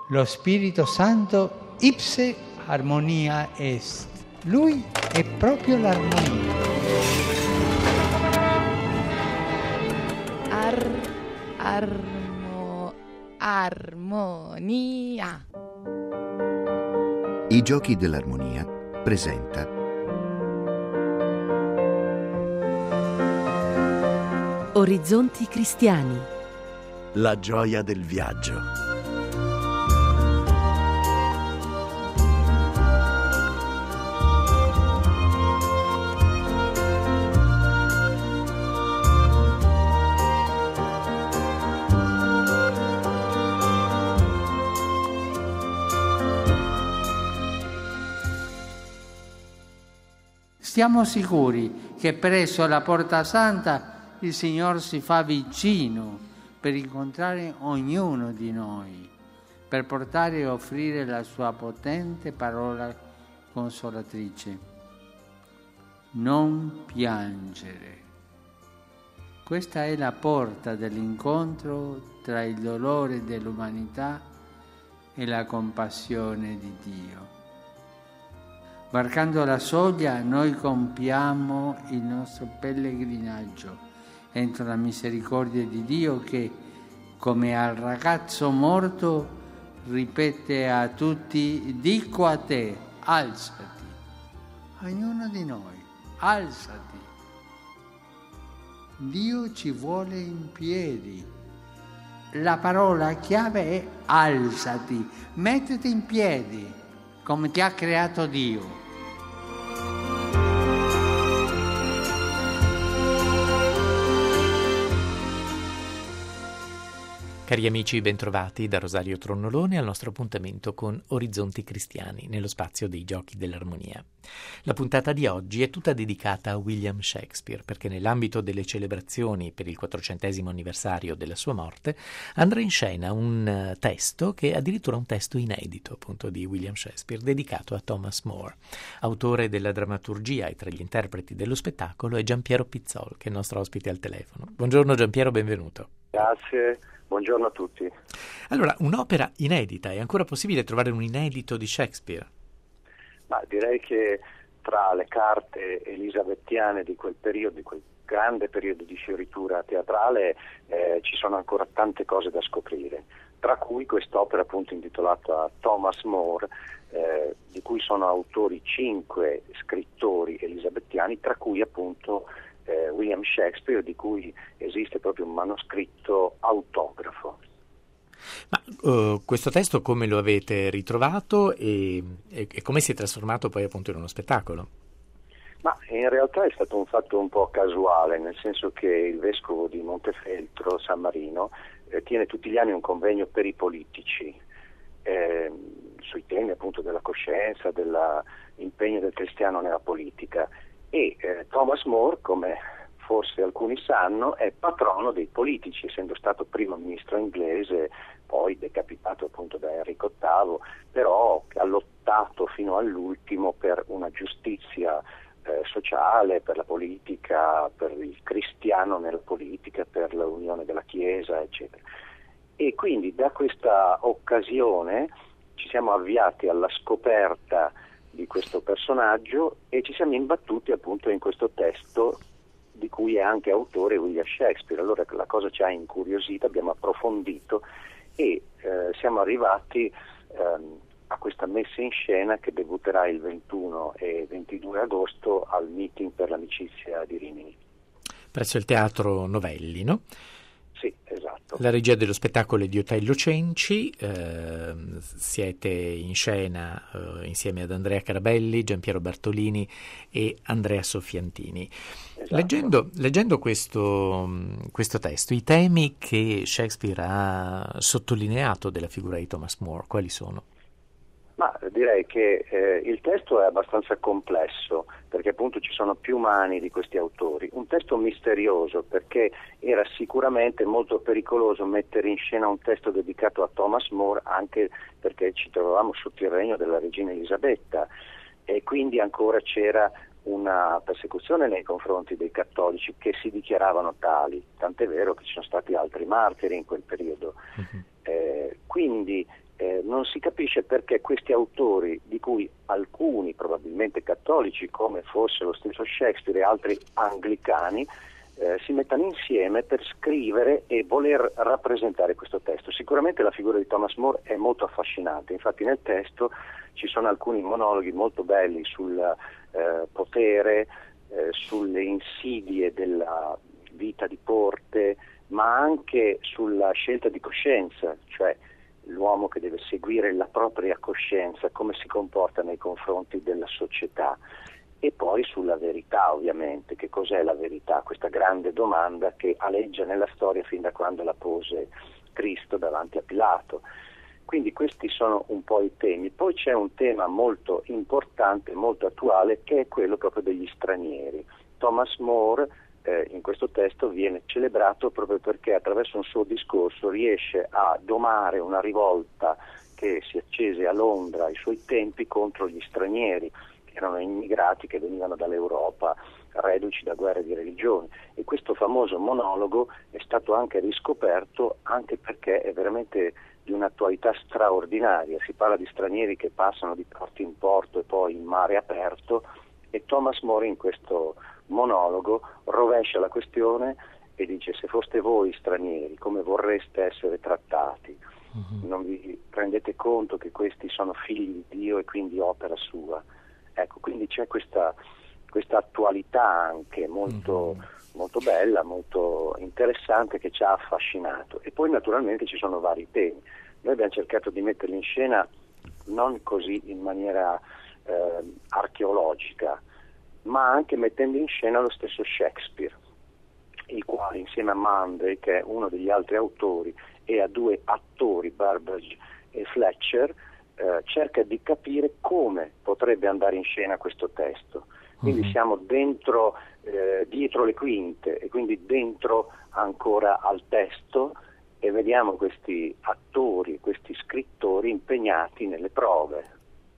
Lo Spirito Santo ipse armonia est. Lui è proprio l'armonia. Armonia. I Giochi dell'Armonia presenta Orizzonti cristiani. La gioia del viaggio. Stiamo sicuri che presso la Porta Santa il Signore si fa vicino per incontrare ognuno di noi, per portare e offrire la sua potente parola consolatrice. Non piangere. Questa è la porta dell'incontro tra il dolore dell'umanità e la compassione di Dio. Varcando la soglia noi compiamo il nostro pellegrinaggio entro la misericordia di Dio che, come al ragazzo morto, ripete a tutti: dico a te, alzati. A ognuno di noi, alzati. Dio ci vuole in piedi. La parola chiave è alzati, mettiti in piedi come ti ha creato Dio. Cari amici, bentrovati da Rosario Tronnolone al nostro appuntamento con Orizzonti Cristiani nello spazio dei Giochi dell'Armonia. La puntata di oggi è tutta dedicata a William Shakespeare perché nell'ambito delle celebrazioni per il 400° anniversario della sua morte andrà in scena un testo che è addirittura un testo inedito appunto di William Shakespeare dedicato a Thomas More, autore della drammaturgia, e tra gli interpreti dello spettacolo è Giampiero Pizzol, che è il nostro ospite al telefono. Buongiorno Giampiero, benvenuto. Grazie. Buongiorno a tutti. Allora, un'opera inedita, è ancora possibile trovare un inedito di Shakespeare? Ma direi che tra le carte elisabettiane di quel periodo, di quel grande periodo di fioritura teatrale, ci sono ancora tante cose da scoprire, tra cui quest'opera appunto intitolata Thomas More, di cui sono autori 5 scrittori elisabettiani, tra cui appunto William Shakespeare, di cui esiste proprio un manoscritto autografo. Ma questo testo come lo avete ritrovato e come si è trasformato poi appunto in uno spettacolo? Ma in realtà è stato un fatto un po' casuale, nel senso che il vescovo di Montefeltro, San Marino, tiene tutti gli anni un convegno per i politici sui temi appunto della coscienza, dell'impegno del cristiano nella politica. E Thomas More, come forse alcuni sanno, è patrono dei politici, essendo stato primo ministro inglese, poi decapitato appunto da Enrico VIII, però ha lottato fino all'ultimo per una giustizia sociale, per la politica, per il cristiano nella politica, per l'unione della Chiesa, eccetera. E quindi da questa occasione ci siamo avviati alla scoperta di questo personaggio e ci siamo imbattuti appunto in questo testo di cui è anche autore William Shakespeare. Allora la cosa ci ha incuriosito, abbiamo approfondito e siamo arrivati a questa messa in scena che debutterà il 21 e 22 agosto al Meeting per l'Amicizia di Rimini. Presso il Teatro Novelli, no? Sì, esatto. La regia dello spettacolo è di Otello Cenci, siete in scena insieme ad Andrea Carabelli, Giampiero Bartolini e Andrea Soffiantini. Esatto. Leggendo questo testo, i temi che Shakespeare ha sottolineato della figura di Thomas More, quali sono? Ma direi che il testo è abbastanza complesso, perché appunto ci sono più mani di questi autori. Un testo misterioso, perché era sicuramente molto pericoloso mettere in scena un testo dedicato a Thomas More, anche perché ci trovavamo sotto il regno della regina Elisabetta e quindi ancora c'era una persecuzione nei confronti dei cattolici che si dichiaravano tali, tant'è vero che ci sono stati altri martiri in quel periodo. Quindi non si capisce perché questi autori, di cui alcuni probabilmente cattolici come fosse lo stesso Shakespeare e altri anglicani, si mettano insieme per scrivere e voler rappresentare questo testo. Sicuramente la figura di Thomas More è molto affascinante, infatti nel testo ci sono alcuni monologhi molto belli sul potere, sulle insidie della vita di Porte, ma anche sulla scelta di coscienza, cioè l'uomo che deve seguire la propria coscienza, come si comporta nei confronti della società, e poi sulla verità, ovviamente. Che cos'è la verità? Questa grande domanda che aleggia nella storia fin da quando la pose Cristo davanti a Pilato. Quindi questi sono un po' i temi. Poi c'è un tema molto importante, molto attuale, che è quello proprio degli stranieri. Thomas More in questo testo viene celebrato proprio perché attraverso un suo discorso riesce a domare una rivolta che si accese a Londra ai suoi tempi contro gli stranieri, che erano immigrati che venivano dall'Europa reduci da guerre di religione, e questo famoso monologo è stato anche riscoperto anche perché è veramente di un'attualità straordinaria. Si parla di stranieri che passano di porto in porto e poi in mare aperto, e Thomas More in questo monologo rovescia la questione e dice: se foste voi stranieri, come vorreste essere trattati? Non vi rendete conto che questi sono figli di Dio e quindi opera sua? Ecco, quindi c'è questa attualità anche molto bella, molto interessante, che ci ha affascinato. E poi naturalmente ci sono vari temi. Noi abbiamo cercato di metterli in scena non così in maniera archeologica, ma anche mettendo in scena lo stesso Shakespeare, il quale insieme a Munday, che è uno degli altri autori, e a due attori, Burbage e Fletcher, cerca di capire come potrebbe andare in scena questo testo. Quindi siamo dentro, dietro le quinte, e quindi dentro ancora al testo, e vediamo questi attori, questi scrittori impegnati nelle prove.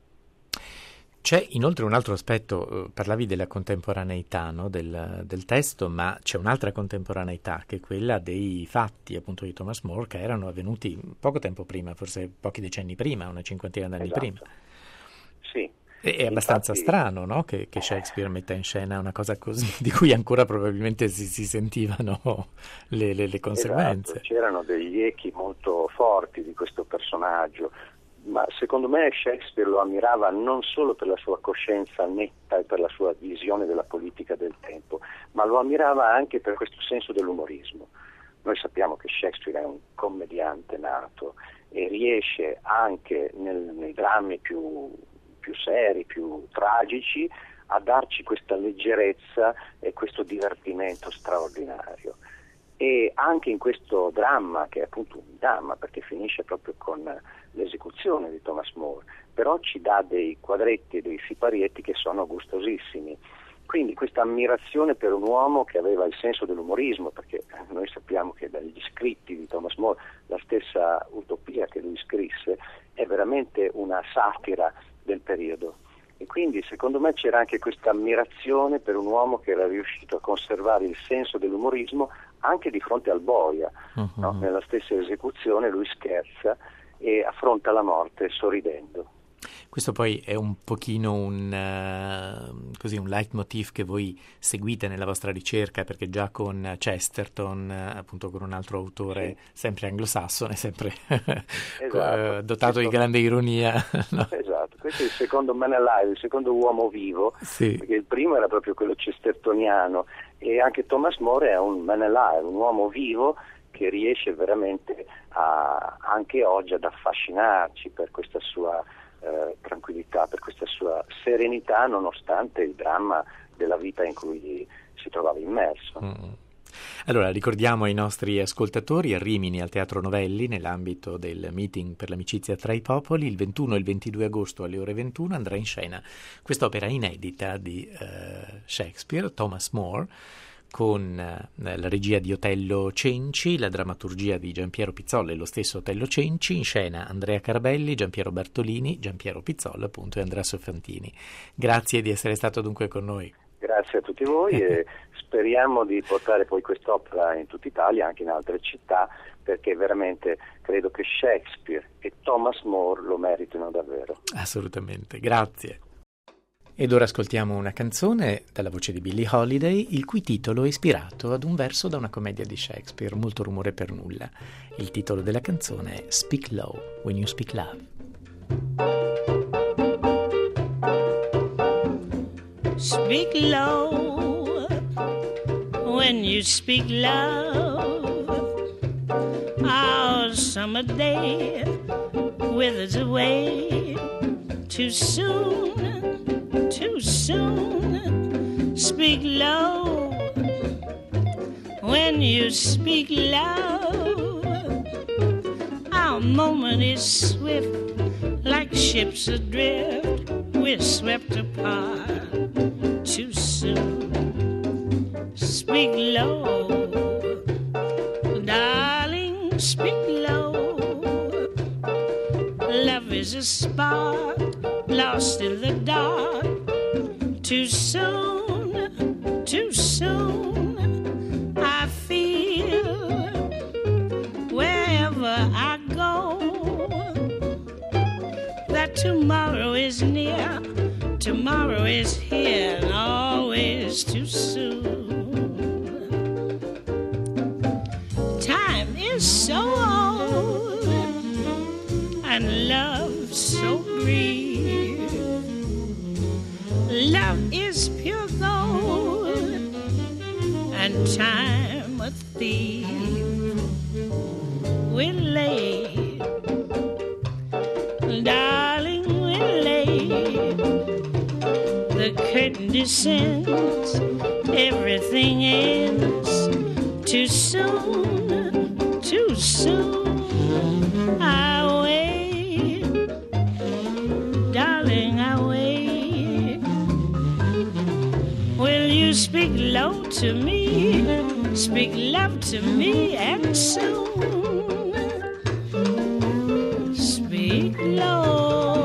C'è inoltre un altro aspetto, parlavi della contemporaneità, no, del testo, ma c'è un'altra contemporaneità, che è quella dei fatti appunto di Thomas More, che erano avvenuti poco tempo prima, forse pochi decenni prima, una cinquantina d'anni prima. Sì. È abbastanza strano, no, che Shakespeare metta in scena una cosa così, di cui ancora probabilmente si sentivano le conseguenze. Esatto. C'erano degli echi molto forti di questo personaggio, ma secondo me Shakespeare lo ammirava non solo per la sua coscienza netta e per la sua visione della politica del tempo, ma lo ammirava anche per questo senso dell'umorismo. Noi sappiamo che Shakespeare è un commediante nato e riesce anche nei drammi più seri, più tragici, a darci questa leggerezza e questo divertimento straordinario. E anche in questo dramma, che è appunto un dramma perché finisce proprio con l'esecuzione di Thomas More, però ci dà dei quadretti e dei siparietti che sono gustosissimi. Quindi questa ammirazione per un uomo che aveva il senso dell'umorismo, perché noi sappiamo che dagli scritti di Thomas More, la stessa Utopia che lui scrisse è veramente una satira del periodo. E quindi secondo me c'era anche questa ammirazione per un uomo che era riuscito a conservare il senso dell'umorismo anche di fronte al boia. No? Nella stessa esecuzione lui scherza e affronta la morte sorridendo. Questo poi è un pochino un leitmotiv che voi seguite nella vostra ricerca, perché già con Chesterton, appunto con un altro autore sempre anglosassone, sempre esatto. dotato di grande ironia. No? Esatto, questo è il secondo Man Alive, il secondo uomo vivo, perché il primo era proprio quello chestertoniano, e anche Thomas More è un Man Alive, un uomo vivo che riesce veramente anche oggi ad affascinarci per questa sua tranquillità, per questa sua serenità, nonostante il dramma della vita in cui si trovava immerso. Allora, ricordiamo ai nostri ascoltatori: a Rimini al Teatro Novelli, nell'ambito del meeting per l'amicizia tra i popoli, il 21 e il 22 agosto alle ore 21 andrà in scena quest'opera inedita di Shakespeare, Thomas More, con la regia di Otello Cenci, la drammaturgia di Giampiero Pizzolla e lo stesso Otello Cenci, in scena Andrea Carabelli, Giampiero Bartolini, Giampiero Pizzolla appunto e Andrea Soffantini. Grazie di essere stato dunque con noi. Grazie a tutti voi e speriamo di portare poi quest'opera in tutta Italia, anche in altre città, perché veramente credo che Shakespeare e Thomas More lo meritano davvero. Assolutamente, grazie. Ed ora ascoltiamo una canzone dalla voce di Billie Holiday, il cui titolo è ispirato ad un verso da una commedia di Shakespeare, Molto rumore per nulla. Il titolo della canzone è Speak Low When You Speak Love. Speak low when you speak love. Our summer day withers away too soon, too soon. Speak low when you speak love. Our moment is swift like ships adrift. We're swept apart too soon. Speak low, darling, speak low. Love is a spark lost in the dark. Too soon, too soon. I feel wherever I go that tomorrow is near. Tomorrow is here and always too soon. Time is so old and love so brief. Love is pure gold and time a thief. We're late, darling, we're late. The curtain descends, everything ends. Too soon, too soon. I wait, darling, I wait. Will you speak low to me? Speak love to me and soon. Speak low.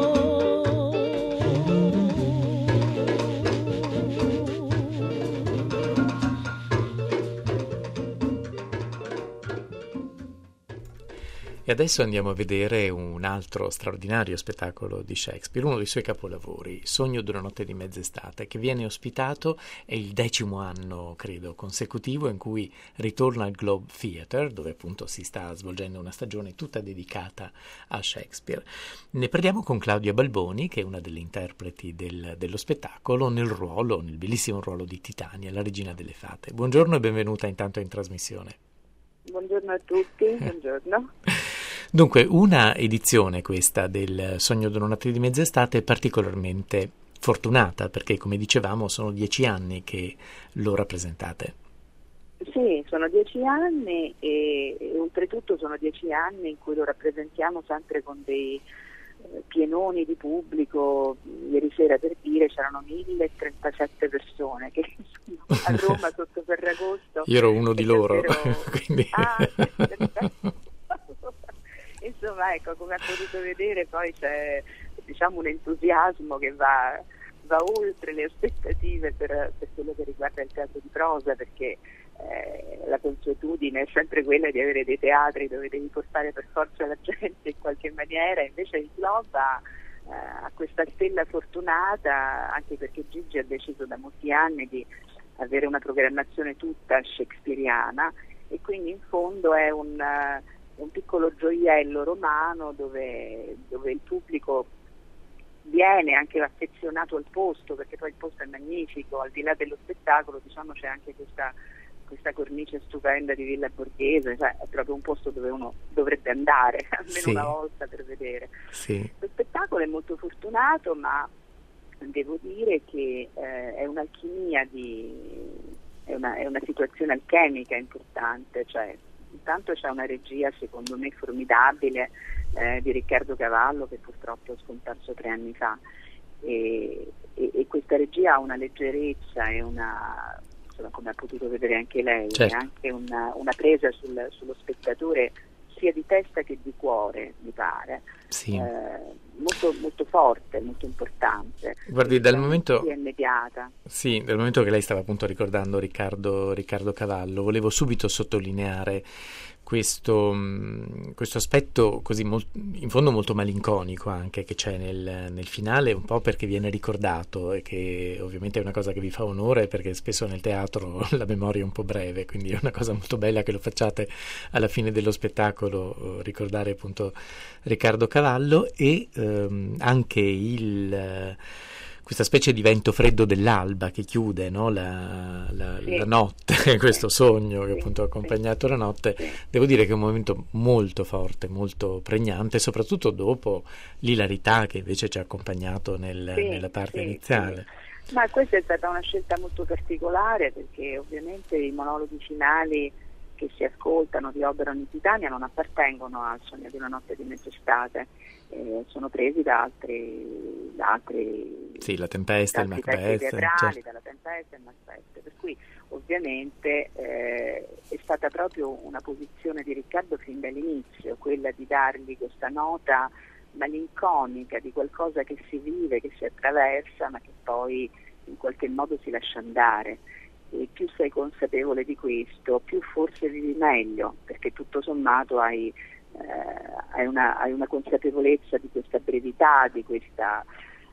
E adesso andiamo a vedere un altro straordinario spettacolo di Shakespeare, uno dei suoi capolavori, Sogno d'una notte di mezz'estate, che viene ospitato, è il 10° anno, credo, consecutivo in cui ritorna al Globe Theatre, dove appunto si sta svolgendo una stagione tutta dedicata a Shakespeare. Ne parliamo con Claudia Balboni, che è una delle interpreti dello spettacolo, nel bellissimo ruolo di Titania, la regina delle fate. Buongiorno e benvenuta intanto in trasmissione. Buongiorno a tutti, buongiorno. Dunque, una edizione questa del Sogno d'una notte di mezz'estate particolarmente fortunata, perché come dicevamo sono 10 anni che lo rappresentate. Sì, sono 10 anni e oltretutto sono 10 anni in cui lo rappresentiamo sempre con dei pienoni di pubblico. Ieri sera, per dire, c'erano 1037 persone che a Roma sotto Ferragosto. Io ero uno di loro, quindi... Insomma, ecco, come ha potuto vedere, poi c'è, diciamo, un entusiasmo che va oltre le aspettative per quello che riguarda il teatro di prosa, perché la consuetudine è sempre quella di avere dei teatri dove devi portare per forza la gente in qualche maniera. Invece il Globe ha questa stella fortunata, anche perché Gigi ha deciso da molti anni di avere una programmazione tutta shakespeariana, e quindi in fondo è un piccolo gioiello romano dove il pubblico viene anche affezionato al posto, perché poi il posto è magnifico, al di là dello spettacolo, diciamo, c'è anche questa cornice stupenda di Villa Borghese, cioè è proprio un posto dove uno dovrebbe andare almeno una volta per vedere. Sì. Lo spettacolo è molto fortunato, ma devo dire che è un'alchimia, è una situazione alchemica importante, cioè intanto c'è una regia secondo me formidabile di Riccardo Cavallo, che purtroppo è scomparso 3 anni fa, e questa regia ha una leggerezza e una, insomma, come ha potuto vedere anche lei, certo, e anche una presa sullo spettatore sia di testa che di cuore, mi pare, sì, molto, molto forte, molto importante. Guardi, dal momento, è immediata. sì, dal momento che lei stava appunto ricordando Riccardo Cavallo, volevo subito sottolineare questo aspetto così in fondo molto malinconico anche che c'è nel finale, un po' perché viene ricordato e che ovviamente è una cosa che vi fa onore, perché spesso nel teatro la memoria è un po' breve, quindi è una cosa molto bella che lo facciate alla fine dello spettacolo, ricordare appunto Riccardo Cavallo e anche questa specie di vento freddo dell'alba che chiude, no? la notte, questo sogno che appunto ha accompagnato la notte. Devo dire che è un momento molto forte, molto pregnante, soprattutto dopo l'ilarità che invece ci ha accompagnato nella parte iniziale. Sì. Ma questa è stata una scelta molto particolare, perché ovviamente i monologhi finali che si ascoltano di Oberon in Titania non appartengono al Sogno di una notte di mezz'estate, sono presi da altri sì, la Tempesta, il Macbeth, teatrali, dalla Tempesta e il Macbeth, per cui ovviamente è stata proprio una posizione di Riccardo fin dall'inizio, quella di dargli questa nota malinconica di qualcosa che si vive, che si attraversa, ma che poi in qualche modo si lascia andare. E più sei consapevole di questo, più forse vivi meglio, perché tutto sommato hai una consapevolezza di questa brevità, di questa.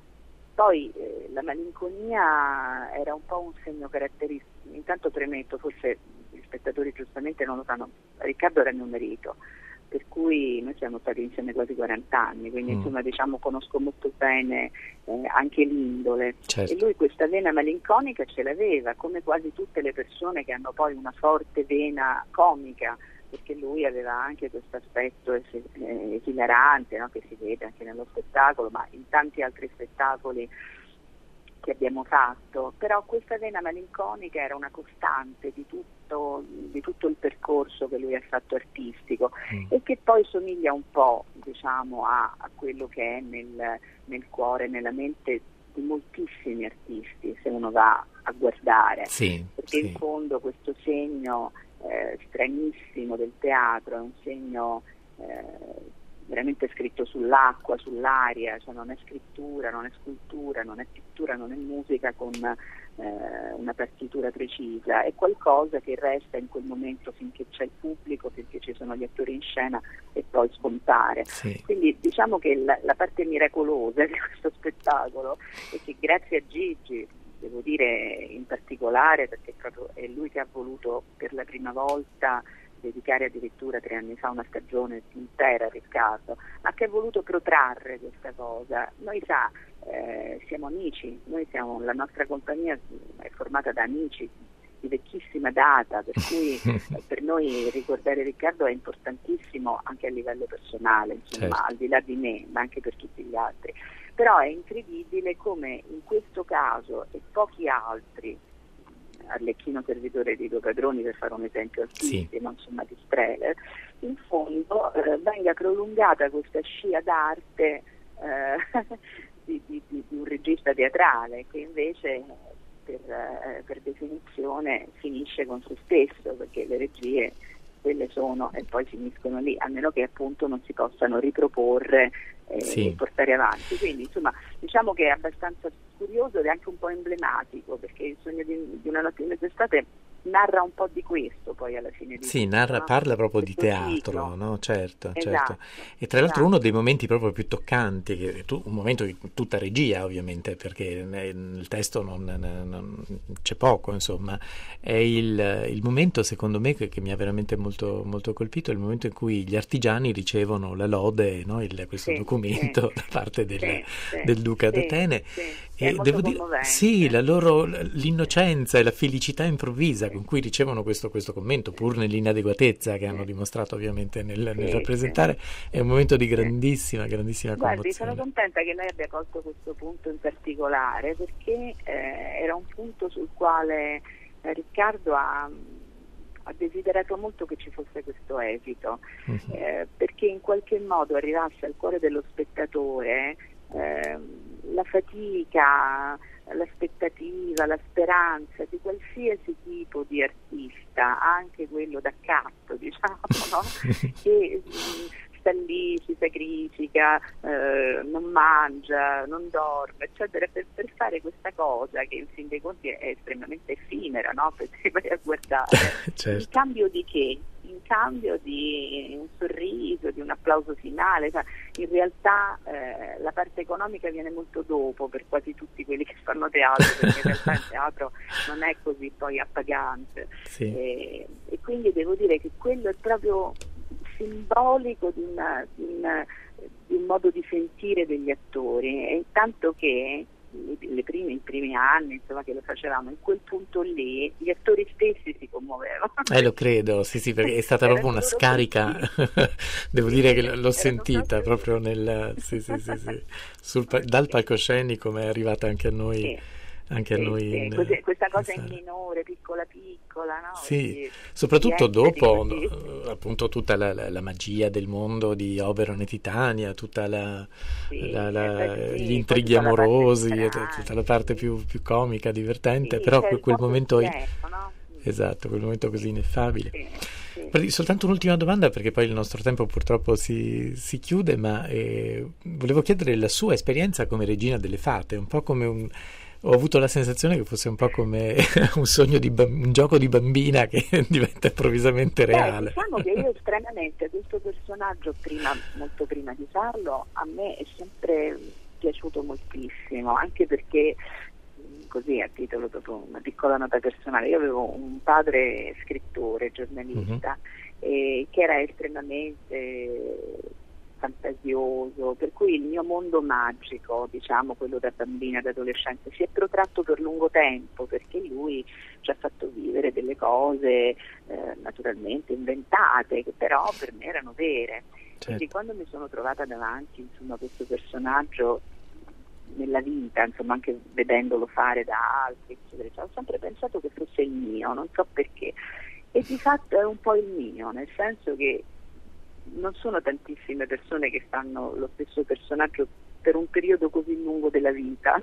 Poi la malinconia era un po' un segno caratteristico. Intanto premetto, forse gli spettatori giustamente non lo sanno, Riccardo era mio marito, per cui noi siamo stati insieme quasi 40 anni, quindi insomma conosco molto bene anche l'indole. Certo. E lui questa vena malinconica ce l'aveva, come quasi tutte le persone che hanno poi una forte vena comica, perché lui aveva anche questo aspetto esilarante, no? Che si vede anche nello spettacolo, ma in tanti altri spettacoli che abbiamo fatto. Però questa vena malinconica era una costante di tutto il percorso che lui ha fatto artistico e che poi somiglia un po', diciamo, a quello che è nel cuore, nella mente di moltissimi artisti, se uno va a guardare, perché in fondo questo segno stranissimo del teatro è un segno veramente scritto sull'acqua, sull'aria, cioè non è scrittura, non è scultura, non è pittura, non è musica con una partitura precisa, è qualcosa che resta in quel momento finché c'è il pubblico, finché ci sono gli attori in scena e poi scompare. Quindi diciamo che la parte miracolosa di questo spettacolo è che grazie a Gigi, devo dire in particolare, perché proprio è lui che ha voluto per la prima volta dedicare addirittura 3 anni fa una stagione intera a Riccardo, ma che ha voluto protrarre questa cosa. Noi siamo amici, la nostra compagnia è formata da amici di vecchissima data, per cui per noi ricordare Riccardo è importantissimo anche a livello personale, insomma, al di là di me, ma anche per tutti gli altri. Però è incredibile come in questo caso e pochi altri, Arlecchino servitore di due padroni per fare un esempio altissimo, insomma, di Strehler, in fondo venga prolungata questa scia d'arte di un regista teatrale che invece per definizione finisce con se stesso, perché le regie quelle sono e poi finiscono lì, a meno che appunto non si possano riproporre e portare avanti. Quindi insomma diciamo che è abbastanza curioso ed è anche un po' emblematico, perché il Sogno di una notte di mezz'estate narra un po' di questo poi alla fine di tutto, no? Parla proprio di teatro, no? Certo. E tra l'altro uno dei momenti proprio più toccanti, un momento di tutta regia ovviamente, perché nel testo non c'è poco, insomma, è il momento secondo me che mi ha veramente molto, molto colpito, è il momento in cui gli artigiani ricevono la lode, no? Questo documento da parte del Duca d'Atene. E devo dire, l'innocenza e la felicità improvvisa con cui ricevono questo commento, pur nell'inadeguatezza che hanno dimostrato ovviamente nel rappresentare, è un momento di grandissima commozione. Guardi, sono contenta che lei abbia colto questo punto in particolare, perché era un punto sul quale Riccardo ha desiderato molto che ci fosse questo esito, perché in qualche modo arrivasse al cuore dello spettatore la fatica, l'aspettativa, la speranza di qualsiasi tipo di artista, anche quello da capo, diciamo, no? Che sta lì, si sacrifica, non mangia, non dorme, eccetera, per fare questa cosa che in fin dei conti è estremamente effimera, no? Perché vai a guardare. Certo. In cambio di che? In cambio di un sorriso, di un applauso finale. In realtà la parte economica viene molto dopo per quasi tutti quelli che fanno teatro, perché in realtà il teatro non è così poi appagante. Sì. E quindi devo dire che quello è proprio simbolico di un modo di sentire degli attori, e intanto che i primi anni, insomma, che lo facevamo, in quel punto lì gli attori stessi si commuovevano. Lo credo, sì, perché è stata proprio una scarica, devo dire che l'ho sentita proprio nel dal palcoscenico, ma è arrivata anche a noi. Sì. Anche a noi questa cosa in minore, piccola, no? Sì, soprattutto dopo appunto tutta la magia del mondo di Oberon e Titania, tutta gli intrighi amorosi, tutta la parte più comica, divertente, però quel momento esatto, quel momento così ineffabile. Sì. Soltanto un'ultima domanda, perché poi il nostro tempo purtroppo si chiude, ma volevo chiedere la sua esperienza come regina delle fate, un po' come ho avuto la sensazione che fosse un po' come un sogno un gioco di bambina che diventa improvvisamente reale. Diciamo che io stranamente questo personaggio, molto prima di farlo, a me è sempre piaciuto moltissimo, anche perché, così a titolo proprio una piccola nota personale, io avevo un padre scrittore, giornalista, che era estremamente fantasioso, per cui il mio mondo magico, diciamo quello da bambina, da adolescente, si è protratto per lungo tempo, perché lui ci ha fatto vivere delle cose naturalmente inventate, che però per me erano vere. Certo. Quindi quando mi sono trovata davanti, insomma, questo personaggio nella vita, insomma, anche vedendolo fare da altri, eccetera, ho sempre pensato che fosse il mio, non so perché, e di fatto è un po' il mio, nel senso che non sono tantissime persone che fanno lo stesso personaggio per un periodo così lungo della vita,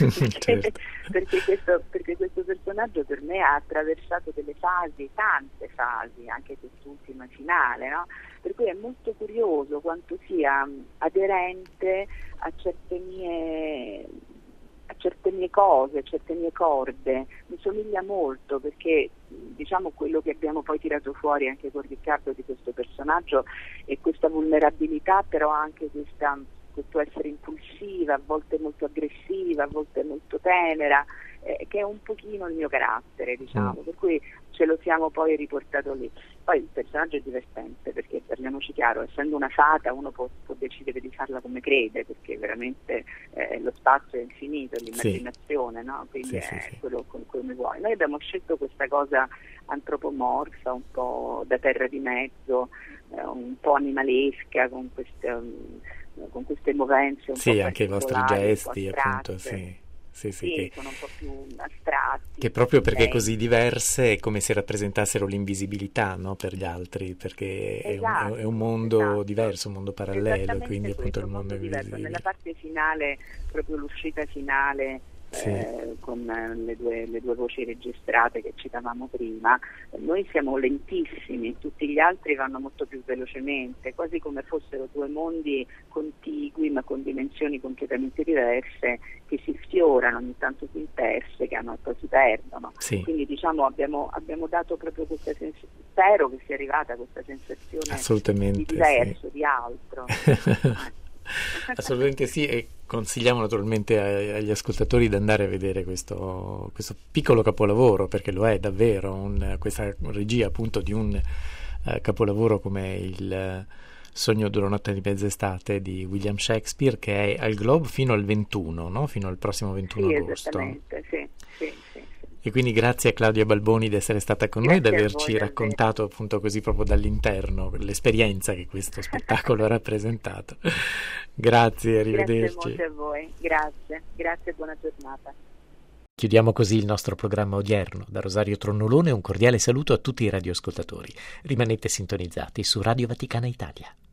perché questo personaggio per me ha attraversato delle fasi, tante fasi, anche quest'ultima finale, no? Per cui è molto curioso quanto sia aderente a certe mie cose, a certe mie corde. Mi somiglia molto, perché diciamo quello che abbiamo poi tirato fuori anche con Riccardo di questo personaggio è questa vulnerabilità, però anche questo essere impulsiva, a volte molto aggressiva, a volte molto tenera, che è un pochino il mio carattere, diciamo, per cui ce lo siamo poi riportato lì. Poi il personaggio è divertente, perché parliamoci chiaro, essendo una fata uno può decidere di farla come crede, perché veramente lo spazio è infinito, l'immaginazione, no? Quindi quello come vuoi. Noi abbiamo scelto questa cosa antropomorfa, un po' da terra di mezzo, un po' animalesca, con queste movenze un po' anche i vostri gesti, appunto, Sì, che sono un po' più astratti. Che proprio perché così diverse è come se rappresentassero l'invisibilità, no, per gli altri, perché è un mondo diverso, un mondo parallelo, quindi appunto il mondo è invisibile. Nella parte finale, proprio l'uscita finale, con le due voci registrate che citavamo prima, noi siamo lentissimi, tutti gli altri vanno molto più velocemente, quasi come fossero due mondi contigui ma con dimensioni completamente diverse, che si sfiorano, ogni tanto si intersecano e poi si perdono. Quindi diciamo abbiamo dato proprio questa sensazione, spero che sia arrivata questa sensazione di diverso, di altro. Assolutamente sì, e consigliamo naturalmente agli ascoltatori di andare a vedere questo piccolo capolavoro, perché lo è davvero, questa regia appunto di un capolavoro come il Sogno della notte di mezz'estate di William Shakespeare, che è al Globe fino al 21, no? Fino al prossimo 21 agosto. Esattamente, sì. E quindi grazie a Claudia Balboni di essere stata con noi, di averci raccontato appunto così proprio dall'interno l'esperienza che questo spettacolo ha rappresentato. Grazie, arrivederci. Grazie molto a voi, grazie e buona giornata. Chiudiamo così il nostro programma odierno. Da Rosario Tronnolone un cordiale saluto a tutti i radioascoltatori. Rimanete sintonizzati su Radio Vaticana Italia.